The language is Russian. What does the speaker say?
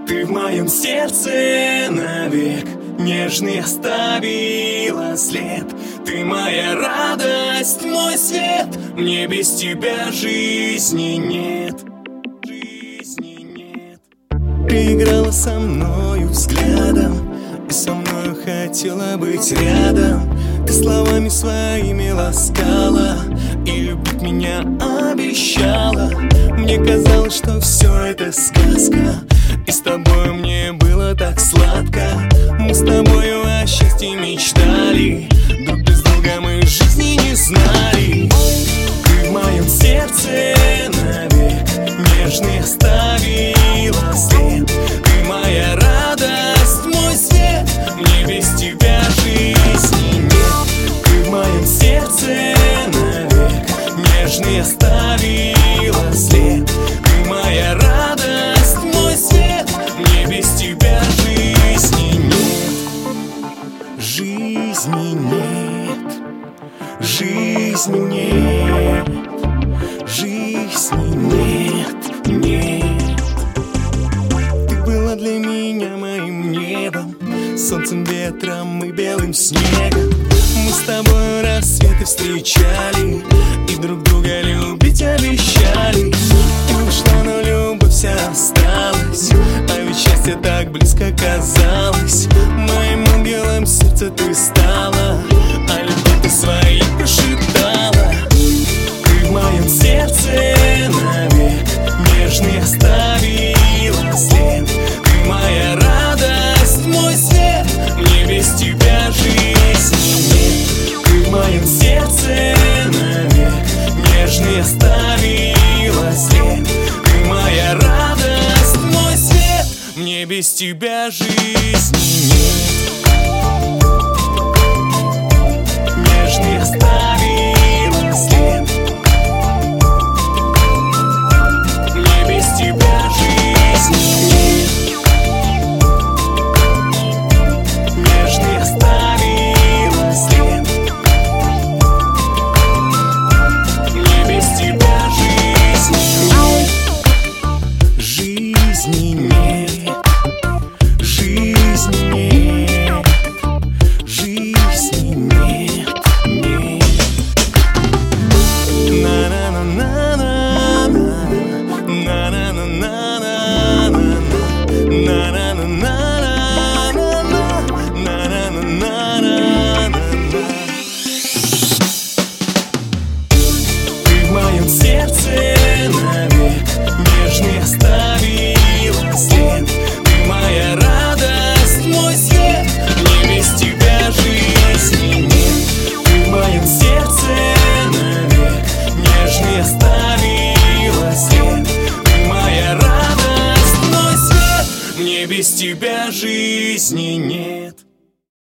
Ты в моем сердце навек нежный оставила след. Ты моя радость, мой свет, мне без тебя жизни нет. Ты играла со мною взглядом и со мною хотела быть рядом. Ты словами своими ласкала и любить меня обещала. Мне казалось, что все это сказка, и с тобой мне было так сладко. Мы с тобою о счастье мечтали, друг без друга мы жизни не знали. Ты в моем сердце навек нежный оставила след. Ты моя радость, мой свет, мне без тебя жизни нет. Ты в моем сердце навек нежный оставила след. Ты моя радость, мой свет, мне без тебя жизни нет. Жизни нет, жизни нет, жизни нет, нет. Ты была для меня моим небом, солнцем, ветром и белым снегом. Мы с тобой рассветы встречали и друг друга любить обещали. Ты ушла, но любовь вся осталась, а ведь счастье так близко казалось. Моим ангелом сердца ты стала, а любовь ты своей прошептала. Ты в моем сердце навек нежный оставила след. Ты моя радость, мой свет, мне без тебя жизни нет. Ты в моем сердце навек нежный оставила след. Ты моя радость, мой свет, мне без тебя жизни нет. Нежный оставила след. Мне без тебя жизни нет. Нежный оставила след. Мне без тебя жизни нет. Жизни нет. Жизни нет. Жизни нет. Нет. Ты в моем сердце навек нежный оставила след. Ты моя радость, мой свет, мне без тебя жизни нет. Ты в моем сердце навек нежный оставила след. Ты моя радость, мой свет, мне без тебя жизни нет.